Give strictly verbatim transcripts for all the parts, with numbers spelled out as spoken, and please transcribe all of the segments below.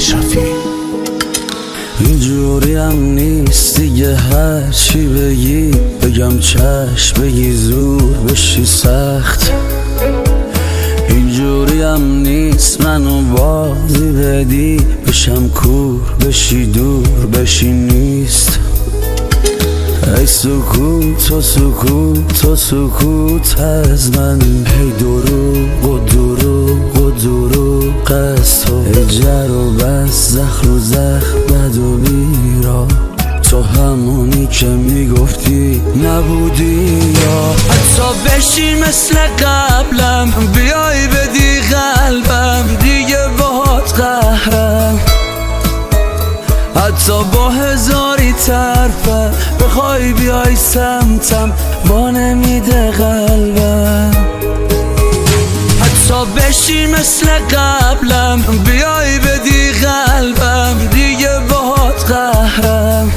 اشرفی. اینجوری هم نیست دیگه، هر چی بگی بگم چشم، بگی زور بشی سخت. اینجوری هم نیست منو بازی بدی، بشم کور بشی دور بشی نیست. ای سکوت و سکوت و سکوت از من، هی دروغ و دروغ و دروغ از تو. ای جر و بس زخر و زخ بد و بیرا، تو همونی که میگفتی نبودی. یا حتی بشی مثل قبلم، بیای بدی قلبم، دیگه باهات قهرم. حتی با هزاری طرفه بخوای بیای سمتم، با نمیده قلبم. حتی بشی مثل قبلم، بیای بدی قلبم، دیگه باهات قهرم.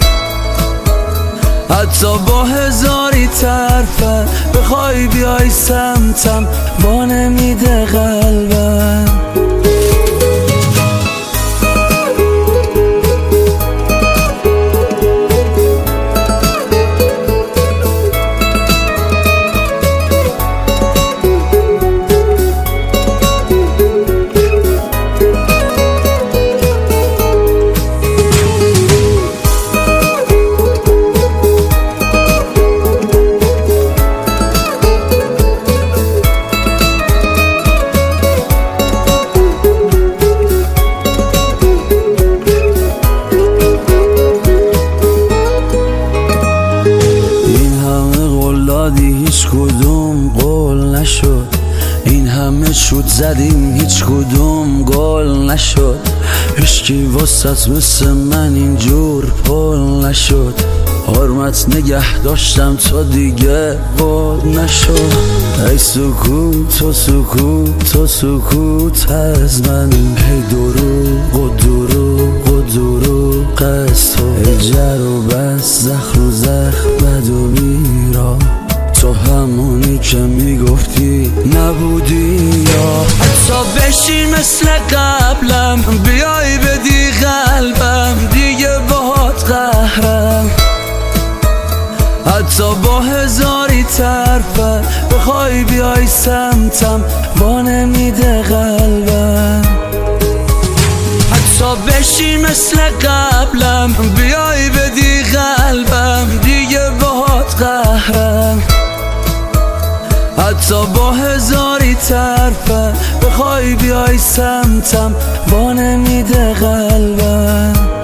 حتی با هزاری طرفه بخوای بیای سمتم، با نمیده قلبم. هیچ کدوم قول نشد، این همه شد زدیم هیچ کدوم گل نشد. عشقی واسط مثل من اینجور پل نشد، حرمت نگه داشتم تا دیگه بود نشد. ای سکوت و سکوت و سکوت از من، هی دروغ و دروغ و دروغ از تو. ای جر و بس زخر و زخ بد و بیرا، تو همونی که میگفتی نبودی. یا حتی بشی مثل قبلم، بیای بدی قلبم، دیگه باهات قهرم. حتی با هزاری طرفه بخوای بیای سمتم، با نمیده قلبم. حتی بشی مثل قبلم، بیای بدی قلبم، دیگه باهات قهرم. حتی با هزاری طرفه بخوای بیای سمتم، با نمیده قلبم.